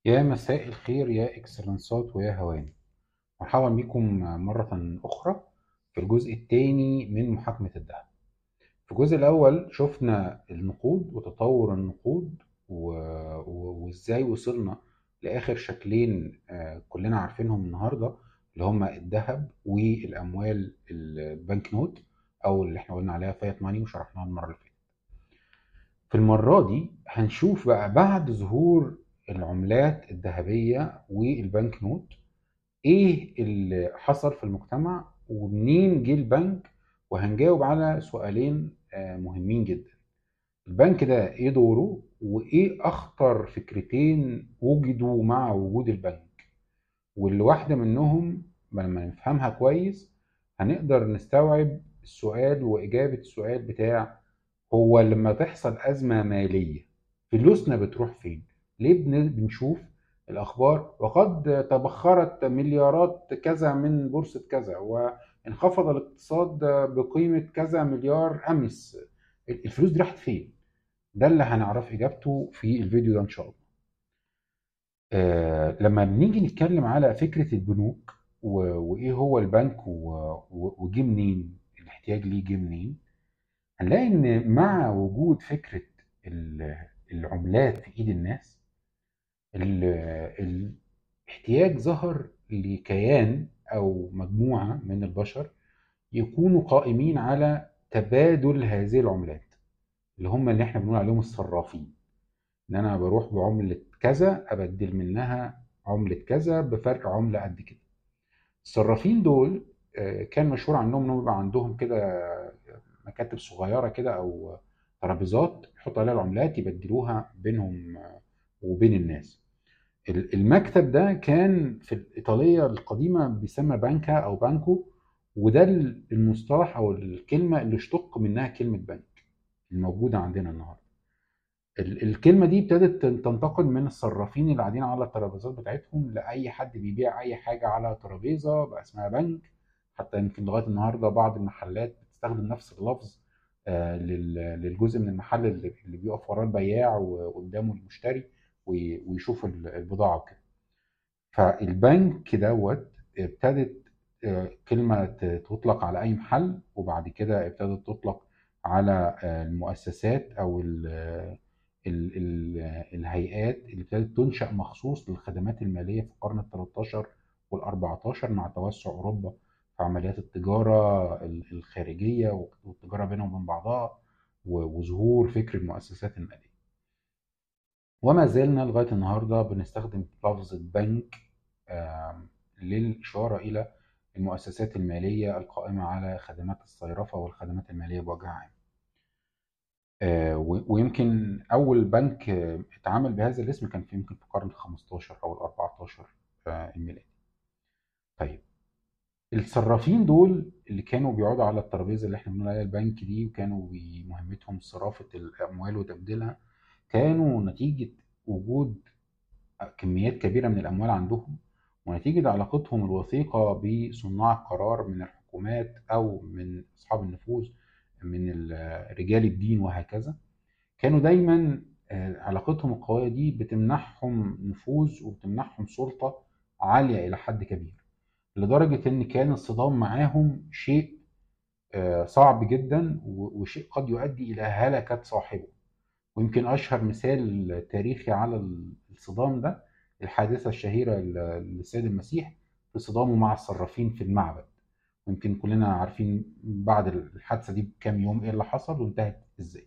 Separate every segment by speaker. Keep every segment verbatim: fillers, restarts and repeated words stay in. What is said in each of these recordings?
Speaker 1: يا مساء الخير يا إكسلنسات ويا هواني، مرحبا بكم مرة أخرى في الجزء الثاني من محاكمة الذهب. في الجزء الأول شفنا النقود وتطور النقود و... و... وإزاي وصلنا لآخر شكلين آه، كلنا عارفينهم النهاردة، اللي هما الذهب والأموال البنك نوت، أو اللي احنا قلنا عليها فايت ماني وشرحناها المرة اللي فاتت. في المرة دي هنشوف بقى بعد ظهور العملات الذهبية والبنك نوت ايه اللي حصل في المجتمع ومنين جه البنك. وهنجاوب على سؤالين آه، مهمين جدا: البنك ده ايه دوره، وايه اخطر فكرتين وجدوا مع وجود البنك، واللي واحدة منهم لما نفهمها كويس هنقدر نستوعب السؤال وإجابة السؤال بتاع: هو لما تحصل أزمة مالية فلوسنا بتروح فين؟ ليه بن- بنشوف الأخبار وقد تبخرت مليارات كذا من بورصة كذا، وانخفض الاقتصاد بقيمة كذا مليار أمس؟ الفلوس دي راحت فين؟ ده اللي هنعرف إجابته في الفيديو ده إن شاء الله. آه، لما بنيجي نتكلم على فكرة البنوك و- وإيه هو البنك و- و- وجه منين، الاحتياج ليه جه منين، هنلاقي إن مع وجود فكرة ال- العملات في إيد الناس، ال- الاحتياج ظهر لكيان أو مجموعة من البشر يكونوا قائمين على تبادل هذه العملات، اللي هم اللي احنا بنقول عليهم الصرافين. ان انا بروح بعملة كذا ابدل منها عملة كذا بفرق عملة قد كده. الصرافين دول آه، كان مشهور عنهم انهم يبقى عندهم كده مكاتب صغيرة كده او ترابيزات يحط عليها العملات يبدلوها بينهم آه، وبين الناس. ال- المكتب ده كان في الإيطالية القديمة بيسمى بانكا أو بانكو، وده المصطلح أو الكلمة اللي اشتق منها كلمة بنك الموجودة عندنا النهاردة. ال- الكلمة دي ابتدت تن- تنتقل من الصرافين اللي قاعدين على الترابيزات بتاعتهم لأي حد بيبيع أي حاجة على ترابيزة بقى اسمها بنك. حتى يمكن لغاية النهاردة بعض المحلات بتستخدم نفس اللفظ آه، لل- للجزء من المحل اللي اللي بيقف وراه البياع وقدامه المشتري وي- ويشوف ال- البضاعة وكده. فالبنك دوت ابتدت آه، كلمة ت- تطلق على أي محل، وبعد كده ابتدت تطلق على آه، المؤسسات أو ال ال ال الهيئات اللي ابتدت تنشأ مخصوص للخدمات المالية في القرن ال الثالث وال الرابع عشر مع توسع أوروبا في عمليات التجارة ال- الخارجية والتجارة بينهم وبين بعضها، و- وظهور فكر المؤسسات المالية. وما زلنا لغاية النهاردة بنستخدم لفظ بنك آم، للإشارة إلى المؤسسات المالية القائمة على خدمات الصيرفة والخدمات المالية بوجه عام. آه، و- ويمكن أول بنك آه، اتعامل بهذا الاسم كان في يمكن في القرن ال الخامس عشر أو ال الرابع عشر آه، الميلادي. طيب، الصرافين دول اللي كانوا بيقعدوا على الترابيزة اللي احنا بنقول عليها البنك دي، وكانوا بي- مهمتهم صرافة الأموال وتبديلها، كانوا نتيجة وجود كميات كبيرة من الأموال عندهم، ونتيجة علاقتهم الوثيقة بصناع القرار من الحكومات أو من أصحاب النفوذ من ال- رجال الدين وهكذا، كانوا دايما آه، علاقتهم القوية دي بتمنحهم نفوذ وبتمنحهم سلطة عالية إلى حد كبير، لدرجة إن كان الصدام معاهم شيء آه، صعب جدا و- وشيء قد يؤدي إلى هلكة صاحبه. ويمكن أشهر مثال تاريخي على الصدام ده الحادثة الشهيرة ل- للسيد المسيح في صدامه مع الصرافين في المعبد. ويمكن كلنا عارفين بعد الحادثة دي بكام يوم إيه اللي حصل وانتهت إزاي.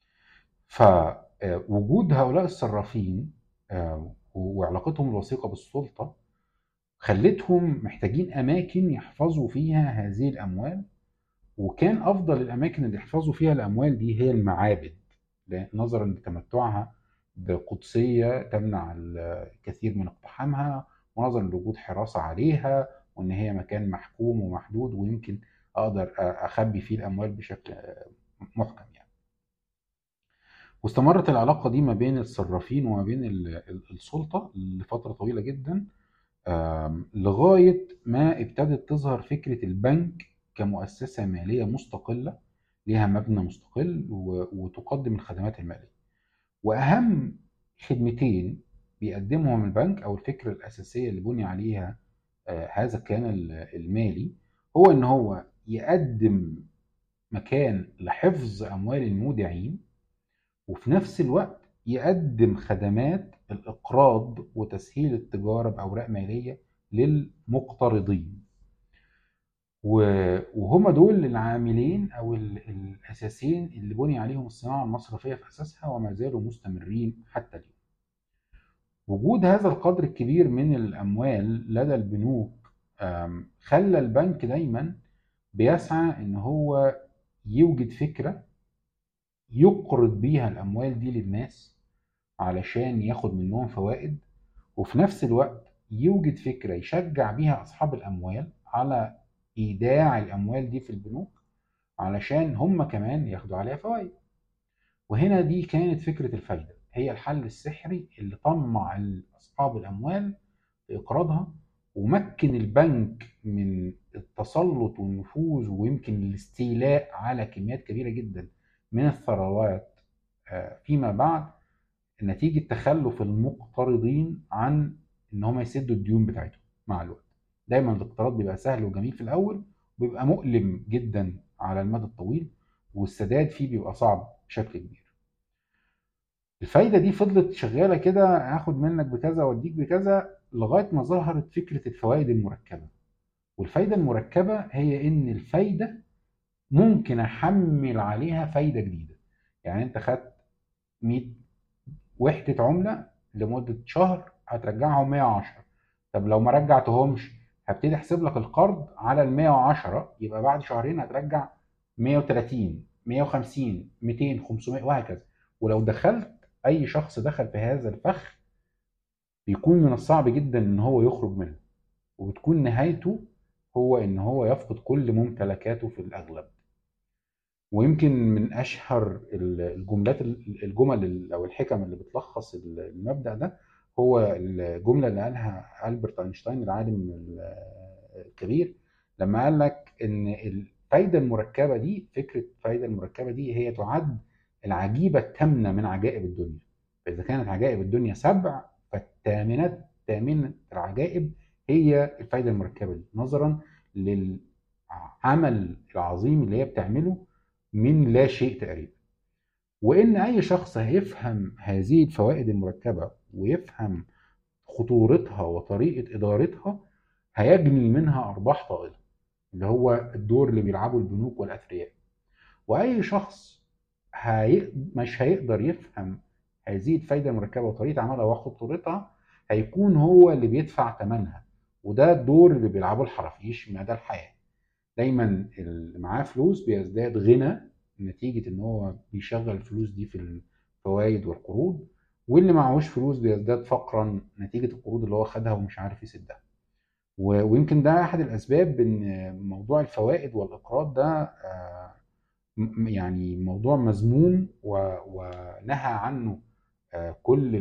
Speaker 1: فوجود هؤلاء الصرافين آه، وعلاقتهم الوثيقة بالسلطة خلتهم محتاجين أماكن يحفظوا فيها هذه الأموال، وكان أفضل الأماكن اللي يحفظوا فيها الأموال دي هي المعابد، نظرا لتمتعها بقدسية تمنع الكثير من اقتحامها، ونظرا لوجود حراسة عليها، وإن هي مكان محكوم ومحدود ويمكن أقدر أخبي فيه الأموال بشكل محكم يعني. واستمرت العلاقة دي ما بين الصرافين وما بين ال- ال- السلطة لفترة طويلة جدا، آم، لغاية ما ابتدت تظهر فكرة البنك كمؤسسة مالية مستقلة ليها مبنى مستقل و- وتقدم الخدمات المالية. وأهم خدمتين بيقدمهم البنك أو الفكرة الأساسية اللي بني عليها آه، هذا الكيان المالي، هو إن هو يقدم مكان لحفظ أموال المودعين، وفي نفس الوقت يقدم خدمات الإقراض وتسهيل التجارة بأوراق مالية للمقترضين. وهما دول العاملين أو الأساسين اللي بني عليهم الصناعة المصرفية في أساسها، وما زالوا مستمرين حتى اليوم. وجود هذا القدر الكبير من الأموال لدى البنوك خلى البنك دايما بيسعى إن هو يوجد فكرة يقرض بيها الأموال دي للناس علشان ياخد منهم فوائد، وفي نفس الوقت يوجد فكرة يشجع بيها أصحاب الأموال على إيداع الأموال دي في البنوك علشان هم كمان ياخدوا عليها فوائد. وهنا دي كانت فكرة الفايدة، هي الحل السحري اللي طمع أصحاب الأموال في إقراضها، ومكن البنك من التسلط والنفوذ ويمكن الاستيلاء على كميات كبيرة جدا من الثروات فيما بعد، نتيجة تخلف المقترضين عن ان هم يسدوا الديون بتاعتهم مع الوقت. دايما الاقتراض بيبقى سهل وجميل في الاول، وبيبقى مؤلم جدا على المدى الطويل، والسداد فيه بيبقى صعب بشكل كبير. الفايدة دي فضلت شغالة كده، هاخد منك بكذا واديك بكذا، لغاية ما ظهرت فكرة الفوائد المركبة. والفايدة المركبة هي ان الفايدة ممكن احمل عليها فايدة جديدة. يعني انت خدت مية وحدة عملة لمدة شهر، هترجعهم مية وعشرة. طب لو ما رجعتهمش، هبتدي احسب لك القرض على ال مية وعشرة، يبقى بعد شهرين هترجع مية وتلاتين، مية وخمسين، ميتين، خمسمية وهكذا. ولو دخلت اي شخص دخل في هذا الفخ، بيكون من الصعب جدا ان هو يخرج منه، وبتكون نهايته هو ان هو يفقد كل ممتلكاته في الاغلب. ويمكن من اشهر الجملات الجمل او الحكم اللي بتلخص المبدأ ده هو الجملة اللي قالها ألبرت أينشتاين العالم الكبير، لما قال لك ان الفايدة المركبة دي، فكرة الفايدة المركبة دي هي تعد العجيبة الثامنة من عجائب الدنيا. فإذا كانت عجائب الدنيا سبع، فالثامنة ثامنة العجائب هي الفايدة المركبة دي، نظرا للعمل العظيم اللي هي بتعمله من لا شيء تقريبا. وإن أي شخص هيفهم هذه الفوائد المركبة ويفهم خطورتها وطريقة إدارتها، هيجني منها أرباح طائلة، اللي هو الدور اللي بيلعبه البنوك والأثرياء. وأي شخص هي... مش هيقدر يفهم هذه الفايدة المركبة وطريقة عملها وخطورتها، هيكون هو اللي بيدفع ثمنها. وده الدور اللي بيلعبه الحرافيش مدى الحياة. دايما اللي معاه فلوس بيزداد غنى نتيجة ان هو بيشغل الفلوس دي في الفوائد والقروض، واللي معهوش فلوس بيزداد فقرا نتيجة القروض اللي هو خدها ومش عارف يسدها. ويمكن ده احد الاسباب ان موضوع الفوائد والاقراض ده يعني موضوع مذموم ونهى عنه كل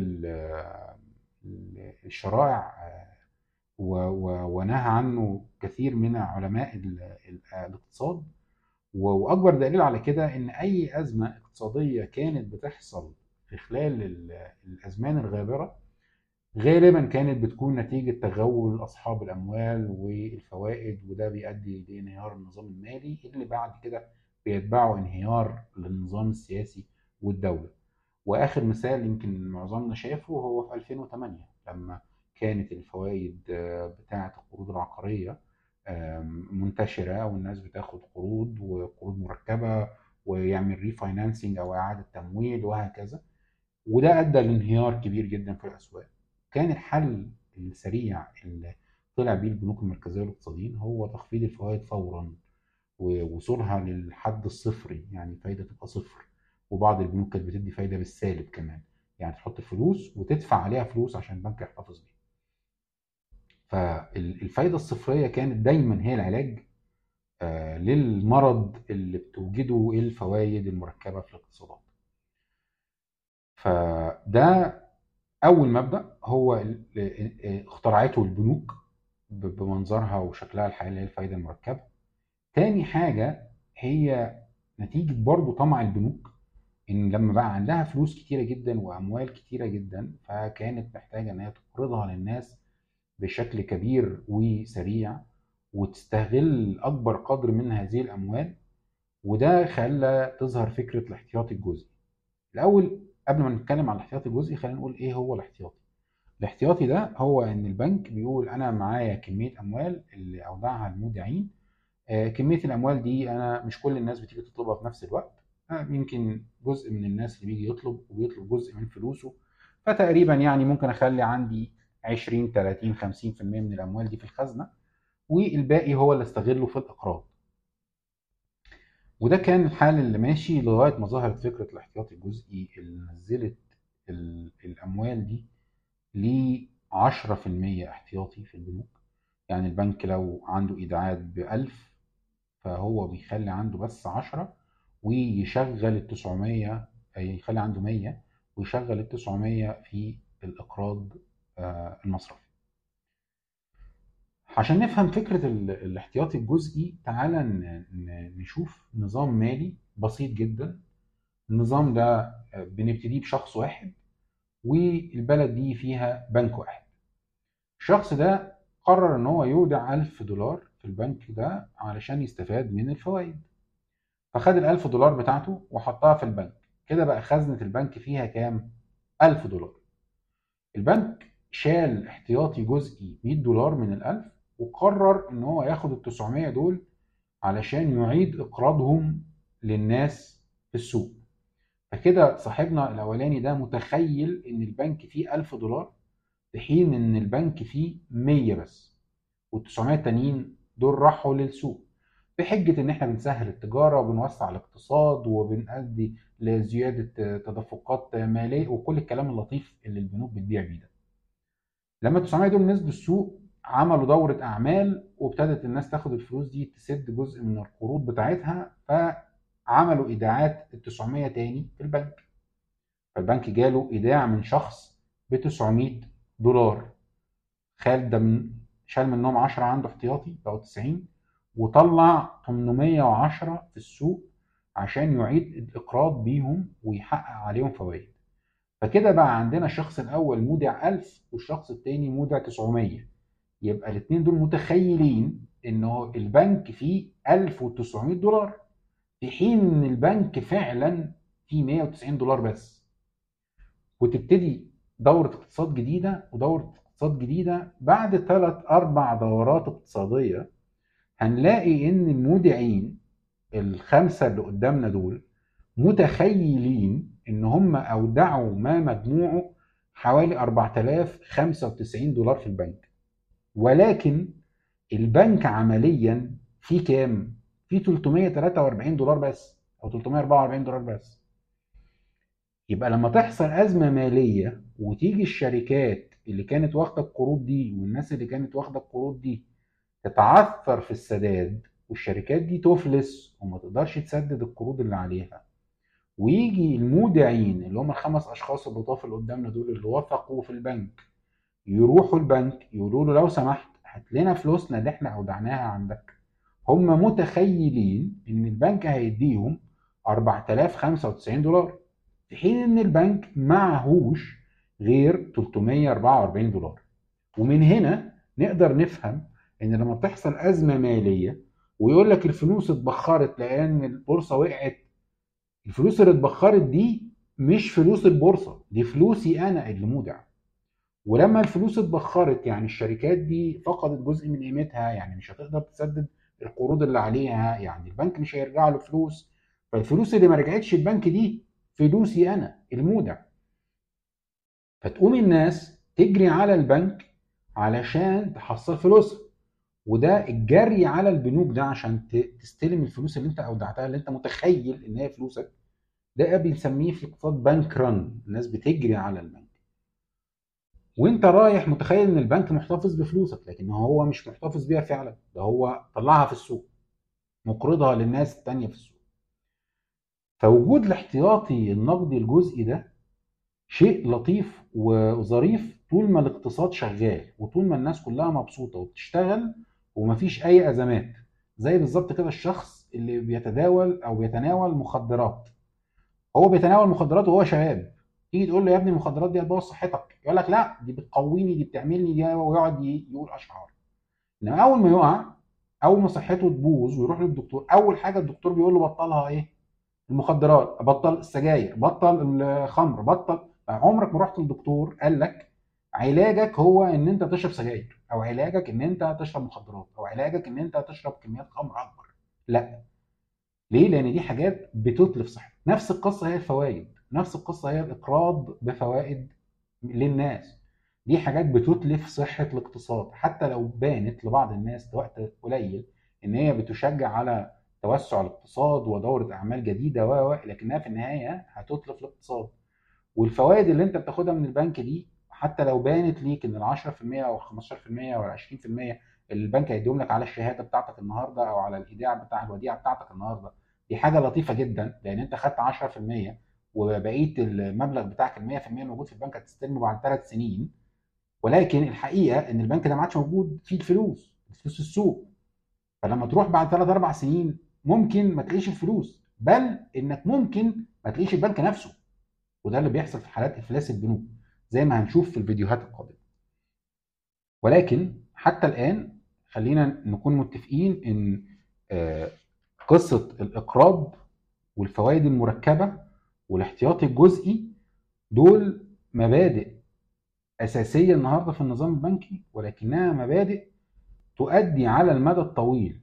Speaker 1: الشرائع، ونهى عنه كثير من علماء الاقتصاد. واكبر دليل على كده ان اي ازمه اقتصاديه كانت بتحصل في خلال الازمان الغابره، غالبا كانت بتكون نتيجه تغول اصحاب الاموال والفوائد، وده بيؤدي لانهيار النظام المالي اللي بعد كده بيتبعه انهيار للنظام السياسي والدوله. واخر مثال يمكن معظمنا شافه هو في ألفين وثمانية، لما كانت الفوائد بتاعه القروض العقاريه منتشرة، والناس بتاخد قروض وقروض مركبة ويعمل ريفاينانسنج أو إعادة تمويل وهكذا. وده أدى لانهيار كبير جدا في الأسواق. كان الحل السريع اللي طلع بيه البنوك المركزية والاقتصاديين هو تخفيض الفوائد فورا ووصولها للحد الصفري، يعني فايدة تبقى صفر. وبعض البنوك كانت بتدي فايدة بالسالب كمان، يعني تحط فلوس وتدفع عليها فلوس عشان البنك يحتفظ بيها. فالفايدة الصفرية كانت دايما هي العلاج للمرض اللي بتوجده الفوائد المركبة في الاقتصادات. فده أول مبدأ هو اخترعته البنوك بمنظرها وشكلها الحالي اللي هي الفايدة المركبة. تاني حاجة هي نتيجة برضو طمع البنوك ان لما بقى عندها فلوس كتيره جدا واموال كتيره جدا، فكانت محتاجه ان هي تقرضها للناس بشكل كبير وسريع، وتستغل اكبر قدر من هذه الاموال. وده خلى تظهر فكره الاحتياطي الجزئي. الاول قبل ما نتكلم على الاحتياطي الجزئي، خلينا نقول ايه هو الاحتياطي. الاحتياطي ده هو ان البنك بيقول انا معايا كميه اموال اللي اودعها المودعين. آه، كميه الاموال دي انا مش كل الناس بتيجي تطلبها في نفس الوقت. آه، يمكن جزء من الناس اللي بيجي يطلب وبيطلب جزء من فلوسه، فتقريبا يعني ممكن اخلي عندي عشرين تلاتين خمسين في المية من الاموال دي في الخزنه، والباقي هو اللي استغله في الاقراض. وده كان الحال اللي ماشي لغايه ما ظهرت فكره الاحتياطي الجزئي اللي نزلت ال- الاموال دي ل عشرة في المية احتياطي في البنوك. يعني البنك لو عنده ايداعات بألف، فهو بيخلي عنده بس عشرة، ويشغل التسعمية، يخلي عنده مية ويشغل التسعمية في الإقراض آه، المصرفي. عشان نفهم فكرة ال- الاحتياطي الجزئي، تعالى ن- ن- نشوف نظام مالي بسيط جدا. النظام ده آه، بنبتديه بشخص واحد، والبلد دي فيها بنك واحد. الشخص ده قرر ان هو يودع ألف دولار في البنك ده علشان يستفاد من الفوائد. فخد الألف دولار بتاعته وحطها في البنك. كده بقى خزنة البنك فيها كام؟ ألف دولار. البنك شال احتياطي جزئي مية دولار من الألف، وقرر ان هو ياخد التسعمية دول علشان يعيد اقراضهم للناس في السوق. فكده صاحبنا الاولاني ده متخيل ان البنك فيه ألف دولار، في حين ان البنك فيه مية بس، والتسعمية التانيين دول راحوا للسوق بحجة ان احنا بنسهل التجارة وبنوسع الاقتصاد وبنأدي لزيادة تدفقات مالية وكل الكلام اللطيف اللي البنوك بتبيع بيه ده. لما التسعمية دول نزلوا السوق، عملوا دورة أعمال، وابتدت الناس تاخد الفلوس دي تسد جزء من القروض بتاعتها، فعملوا إيداعات ال تسعمية تاني في البنك. فالبنك جاله إيداع من شخص ب تسعمية دولار. خال ده من شال منهم عشرة عنده احتياطي بقوا تسعين، وطلع تمنمية وعشرة في السوق عشان يعيد الإقراض بيهم ويحقق عليهم فوائد. فكده بقى عندنا الشخص الأول مودع ألف والشخص التاني مودع تسعمية. يبقى الاتنين دول متخيلين إنه البنك فيه ألف وتسعمية دولار، في حين إن البنك فعلا فيه مية وتسعين دولار بس. وتبتدي دورة اقتصاد جديدة ودورة اقتصاد جديدة بعد ثلاث أربع دورات اقتصادية. هنلاقي إن المودعين الخمسة اللي قدامنا دول متخيلين إن هم أودعوا ما مجموعه حوالي أربعة آلاف وخمسة وتسعين دولار في البنك، ولكن البنك عمليا فيه كام؟ فيه تلتمية وتلاتة وأربعين دولار بس، أو تلتمية وأربعة وأربعين دولار بس. يبقى لما تحصل أزمة مالية وتيجي الشركات اللي كانت واخدة القروض دي والناس اللي كانت واخدة القروض دي تتعثر في السداد، والشركات دي تفلس وما تقدرش تسدد القروض اللي عليها، ويجي المودعين اللي هم الخمس أشخاص اللطاف اللي قدامنا دول اللي وثقوا في البنك يروحوا البنك يقولوا له لو سمحت هات لنا فلوسنا اللي احنا أودعناها عندك. هم متخيلين إن البنك هيديهم أربعة آلاف وخمسة وتسعين دولار، في حين ان البنك معهوش غير تلتمية وأربعة وأربعين دولار. ومن هنا نقدر نفهم ان لما بتحصل ازمه ماليه ويقول لك الفلوس اتبخرت لان البورصه وقعت، الفلوس اللي اتبخرت دي مش فلوس البورصه، دي فلوسي انا اللي مودع. ولما الفلوس اتبخرت يعني الشركات دي فقدت جزء من قيمتها، يعني مش هتقدر تسدد القروض اللي عليها، يعني البنك مش هيرجع له فلوس. فالفلوس اللي ما رجعتش البنك دي فلوسي انا المودع. فتقوم الناس تجري على البنك علشان تحصل فلوسها. وده الجري على البنوك ده عشان تستلم الفلوس اللي انت اودعتها اللي انت متخيل ان هي فلوسك، ده بنسميه في الاقتصاد بنك رن. الناس بتجري على البنك وانت رايح متخيل ان البنك محتفظ بفلوسك، لكن هو مش محتفظ بيها فعلا، ده هو طلعها في السوق مقرضها للناس التانية في السوق. فوجود الاحتياطي النقدي الجزئي ده شيء لطيف وظريف طول ما الاقتصاد شغال وطول ما الناس كلها مبسوطة وبتشتغل ومفيش أي أزمات. زي بالظبط كده الشخص اللي بيتداول أو بيتناول مخدرات، هو بيتناول مخدرات وهو شباب، تيجي تقول له يا ابني المخدرات دي هتبوظ صحتك، يقول لك لا دي بتقويني، دي بتعملني، دي، ويقعد ي- يقول اشعار. انما اول ما يقع، اول ما صحته تبوظ ويروح للدكتور، اول حاجه الدكتور بيقول له بطلها ايه؟ المخدرات، بطل السجاير، بطل الخمر، بطل. عمرك ما رحت للدكتور قال لك علاجك هو ان انت تشرب سجاير، او علاجك ان انت تشرب مخدرات، او علاجك ان انت تشرب كميات خمر اكبر. لا. ليه؟ لان دي حاجات بتتلف صحتك. نفس القصه هي الفوائد، نفس القصه هي الاقراض بفوائد للناس. دي حاجات بتتلف صحه الاقتصاد، حتى لو بانت لبعض الناس وقت قليل ان هي بتشجع على توسع الاقتصاد ودوره اعمال جديده و لكنها في النهايه هتتلف الاقتصاد. والفوائد اللي انت بتاخدها من البنك دي، حتى لو بانت ليك ان ال عشرة في المية او خمستاشر في المية او عشرين في المية اللي البنك هيديهم لك على الشهاده بتاعتك النهارده، او على الايداع بتاع الوديعه بتاعتك النهارده، دي حاجه لطيفه جدا، لان انت خدت عشرة في المية وبقيه المبلغ بتاعك ال مية في المية موجود في البنك هتستلمه بعد ثلاث سنين. ولكن الحقيقه ان البنك ده ما عادش موجود فيه الفلوس، فلوس السوق. فلما تروح بعد ثلاث اربع سنين ممكن ما تلاقيش الفلوس، بل انك ممكن ما تلاقيش البنك نفسه. وده اللي بيحصل في حالات افلاس البنوك زي ما هنشوف في الفيديوهات القادمه. ولكن حتى الان خلينا نكون متفقين ان آه، قصه الاقراض والفوائد المركبه والاحتياطي الجزئي دول مبادئ اساسيه النهارده في النظام البنكي، ولكنها مبادئ تؤدي على المدى الطويل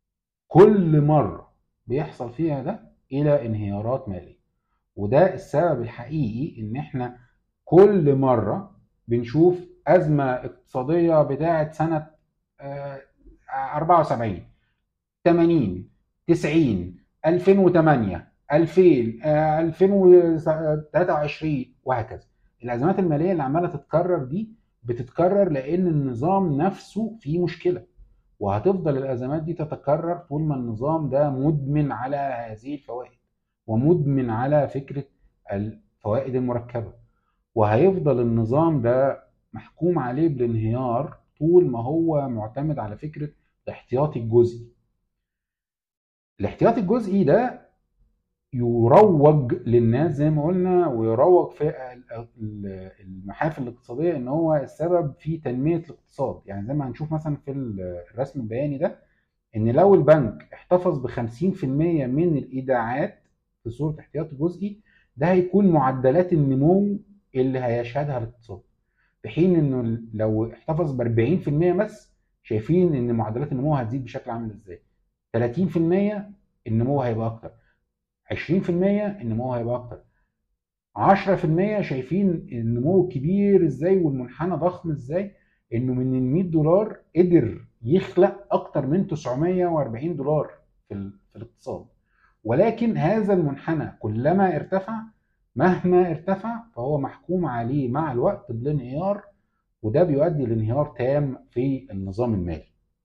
Speaker 1: كل مره بيحصل فيها ده الى انهيارات ماليه. وده السبب الحقيقي ان احنا كل مرة بنشوف أزمة اقتصادية بتاعت سنة آه، اربعة وسبعين، تمانين، تسعين، الفين وتمانية، الفين، آه، الفين وتلاتة وعشرين، وهكذا. الأزمات المالية اللي عمالة تتكرر دي بتتكرر لأن النظام نفسه فيه مشكلة، وهتفضل الأزمات دي تتكرر طول ما النظام ده مدمن على هذه الفوائد، ومدمن على فكرة الفوائد المركبة. وهيفضل النظام ده محكوم عليه بالانهيار طول ما هو معتمد على فكرة الاحتياطي الجزئي. الاحتياطي الجزئي ده يروج للناس زي ما قلنا، ويروج في المحافل الاقتصادية ان هو السبب في تنمية الاقتصاد. يعني زي ما هنشوف مثلا في الرسم البياني ده، ان لو البنك احتفظ ب خمسين في المية من الايداعات في صورة احتياطي جزئي، ده هيكون معدلات النمو اللي هيشهدها الاقتصاد. في حين انه لو احتفظ ب اربعين في المية بس، شايفين ان معدلات النمو هتزيد بشكل عامل ازاي. تلاتين في المية النمو هيبقى اكتر، عشرين في المية النمو هيبقى اكتر، عشرة في المية شايفين النمو كبير ازاي والمنحنى ضخم ازاي، انه من ال مية دولار قدر يخلق اكتر من تسعمية واربعين دولار في, ال... في الاقتصاد. ولكن هذا المنحنى كلما ارتفع، مهما ارتفع، فهو محكوم عليه مع الوقت بالانهيار، وده بيؤدي لانهيار تام في النظام المالي.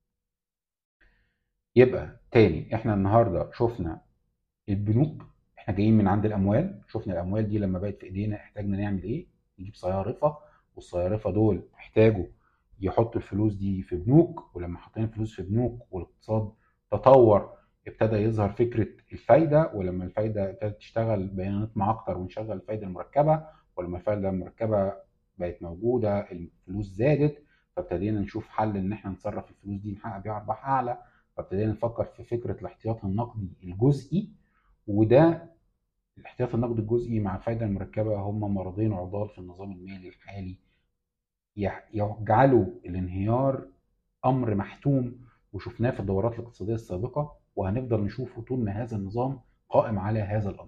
Speaker 1: يبقى تاني احنا النهارده شفنا البنوك، احنا جايين من عند الاموال، شفنا الاموال دي لما بقت في ايدينا احتاجنا نعمل ايه؟ نجيب صيارفه، والصيارفه دول احتاجوا يحطوا الفلوس دي في بنوك، ولما حطينا الفلوس في بنوك والاقتصاد تطور، ابتدى يظهر فكره الفايده، ولما الفايده ابتدت تشتغل بقينا نطمع اكتر ونشغل الفايده المركبه، ولما الفايده المركبه بقت موجوده الفلوس زادت، فابتدينا نشوف حل ان احنا نصرف الفلوس دي نحقق بيها ارباح اعلى، فابتدينا نفكر في فكره الاحتياط النقدي الجزئي. وده الاحتياط النقدي الجزئي مع الفايده المركبه هم مرضين عضال في النظام المالي الحالي، يجعلوا الانهيار امر محتوم، وشفناه في الدورات الاقتصاديه السابقه، وهنفضل نشوفه طول ما هذا النظام قائم على هذا الامر.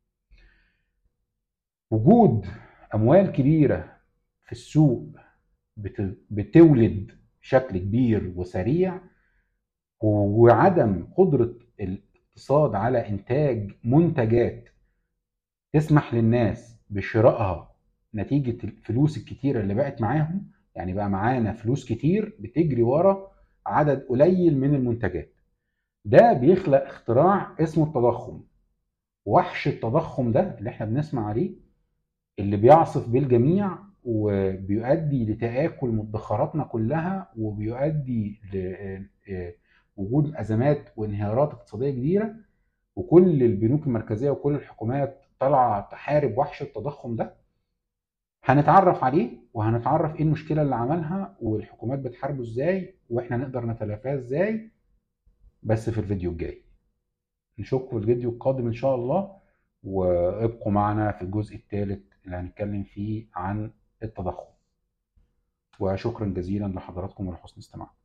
Speaker 1: وجود اموال كبيره في السوق بتولد بشكل كبير وسريع، وعدم قدره الاقتصاد على انتاج منتجات تسمح للناس بشرائها نتيجة الفلوس الكتيرة اللي بقت معاهم. يعني بقى معانا فلوس كتير بتجري ورا عدد قليل من المنتجات، ده بيخلق اختراع اسمه التضخم. وحش التضخم ده اللي احنا بنسمع عليه، اللي بيعصف بالجميع وبيؤدي لتآكل مدخراتنا كلها، وبيؤدي لوجود أزمات وانهيارات اقتصادية كبيرة. وكل البنوك المركزية وكل الحكومات طالعه تحارب وحش التضخم ده. هنتعرف عليه وهنتعرف ايه المشكله اللي عملها والحكومات بتحاربه ازاي واحنا نقدر نتلافاه ازاي، بس في الفيديو الجاي. نشوفكم في الفيديو القادم ان شاء الله، وابقوا معنا في الجزء الثالث اللي هنتكلم فيه عن التضخم. وشكرا جزيلا لحضراتكم ولحسن استماعكم.